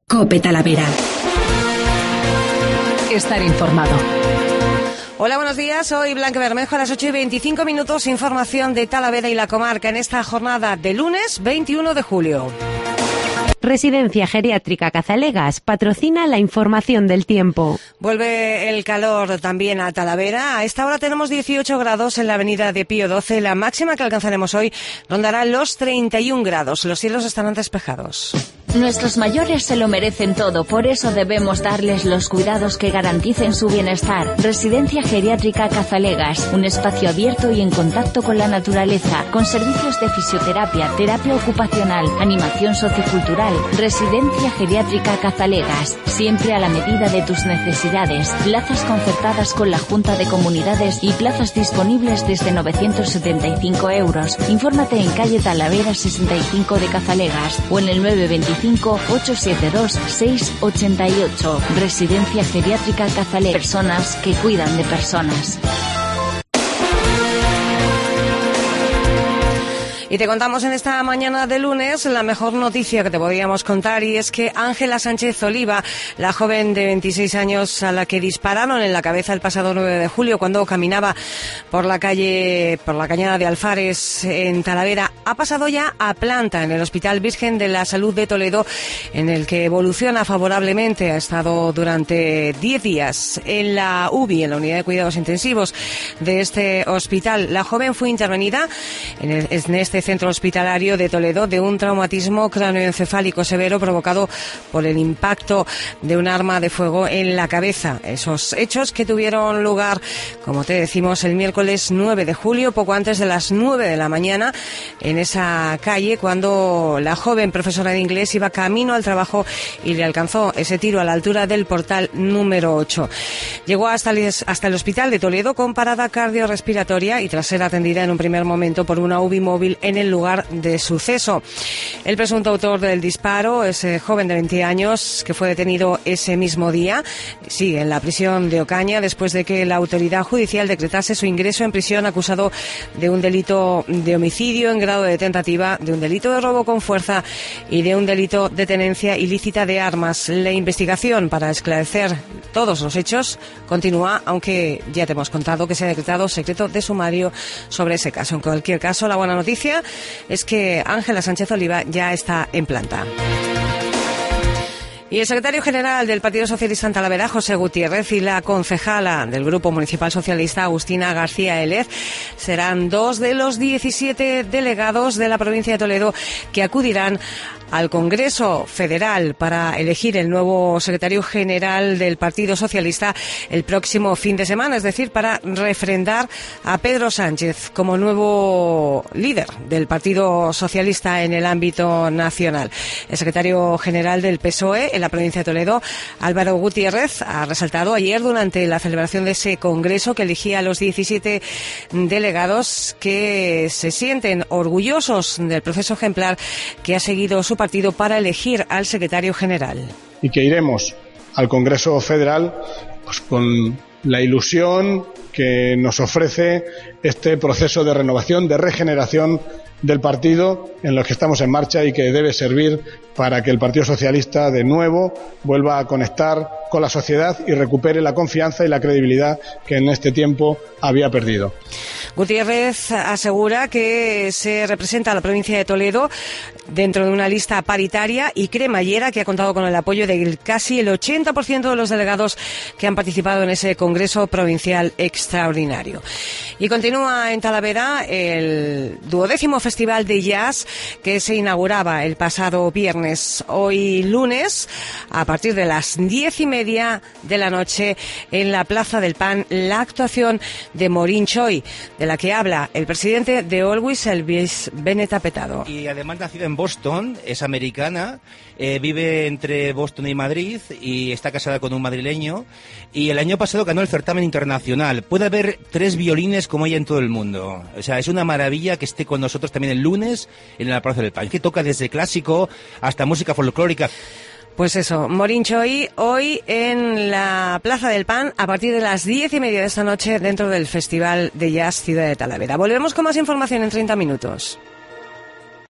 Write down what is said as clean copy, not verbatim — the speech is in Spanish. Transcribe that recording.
COPE Talavera. Estar informado. Hola, buenos días. Soy Blanca Bermejo. A las 8:25, información de Talavera y la comarca en esta jornada de lunes 21 de julio. Residencia Geriátrica Cazalegas patrocina la información del tiempo. Vuelve el calor también a Talavera. A esta hora tenemos 18 grados en la avenida de Pío XII. La máxima que alcanzaremos hoy rondará los 31 grados. Los cielos estarán despejados. Nuestros mayores se lo merecen todo, por eso debemos darles los cuidados que garanticen su bienestar. Residencia Geriátrica Cazalegas, un espacio abierto y en contacto con la naturaleza, con servicios de fisioterapia, terapia ocupacional, animación sociocultural. Residencia Geriátrica Cazalegas, siempre a la medida de tus necesidades. Plazas concertadas con la Junta de Comunidades y plazas disponibles desde 975 euros. Infórmate en calle Talavera 65 de Cazalegas o en el 925-872-688. Residencia Geriátrica Cazalegas. Personas que cuidan de personas. Y te contamos en esta mañana de lunes la mejor noticia que te podíamos contar, y es que Ángela Sánchez Oliva, la joven de 26 años a la que dispararon en la cabeza el pasado 9 de julio cuando caminaba por la cañada de Alfares en Talavera, ha pasado ya a planta en el Hospital Virgen de la Salud de Toledo, en el que evoluciona favorablemente. Ha estado durante 10 días en la UBI, en la Unidad de Cuidados Intensivos de este hospital. La joven fue intervenida en este centro hospitalario de Toledo de un traumatismo cráneoencefálico severo provocado por el impacto de un arma de fuego en la cabeza. Esos hechos que tuvieron lugar, como te decimos, el miércoles 9 de julio, poco antes de las 9 de la mañana, en esa calle, cuando la joven profesora de inglés iba camino al trabajo y le alcanzó ese tiro a la altura del portal número 8. Llegó hasta el hospital de Toledo con parada cardiorrespiratoria y tras ser atendida en un primer momento por una UBI móvil en el lugar de suceso. El presunto autor del disparo, ese joven de 20 años que fue detenido ese mismo día, sigue en la prisión de Ocaña después de que la autoridad judicial decretase su ingreso en prisión acusado de un delito de homicidio en grado de tentativa, de un delito de robo con fuerza y de un delito de tenencia ilícita de armas. La investigación para esclarecer todos los hechos continúa, aunque ya te hemos contado que se ha decretado secreto de sumario sobre ese caso. En cualquier caso, la buena noticia es que Ángela Sánchez Oliva ya está en planta. Y el secretario general del Partido Socialista en Talavera, José Gutiérrez, y la concejala del Grupo Municipal Socialista, Agustina García Élez, serán 2 de los 17 delegados de la provincia de Toledo que acudirán al Congreso Federal para elegir el nuevo secretario general del Partido Socialista el próximo fin de semana, es decir, para refrendar a Pedro Sánchez como nuevo líder del Partido Socialista en el ámbito nacional. El secretario general del PSOE en la provincia de Toledo, Álvaro Gutiérrez, ha resaltado ayer durante la celebración de ese Congreso que elegía a los 17 delegados que se sienten orgullosos del proceso ejemplar que ha seguido su partido para elegir al secretario general. Y que iremos al Congreso Federal pues con la ilusión que nos ofrece este proceso de renovación, de regeneración del partido en los que estamos en marcha y que debe servir para que el Partido Socialista de nuevo vuelva a conectar con la sociedad y recupere la confianza y la credibilidad que en este tiempo había perdido. Gutiérrez asegura que se representa a la provincia de Toledo dentro de una lista paritaria y cremallera que ha contado con el apoyo de casi el 80% de los delegados que han participado en ese Congreso Provincial extraordinario. Y continúa en Talavera el 12º Festival de Jazz que se inauguraba el pasado viernes. Hoy lunes, a partir de las 10:30 de la noche, en la Plaza del Pan, la actuación de Maureen Choi, de la que habla el presidente de Always, Elvis Bennett Apetado. Y además nacida en Boston, es americana, vive entre Boston y Madrid y está casada con un madrileño, y el año pasado ganó el certamen internacional. Puede haber 3 violines como ella en todo el mundo. O sea, es una maravilla que esté con nosotros también el lunes en la Plaza del Pan, que toca desde clásico hasta música folclórica. Pues eso, Maureen Choi hoy en la Plaza del Pan a partir de las 10:30 de esta noche dentro del Festival de Jazz Ciudad de Talavera. Volvemos con más información en 30 minutos.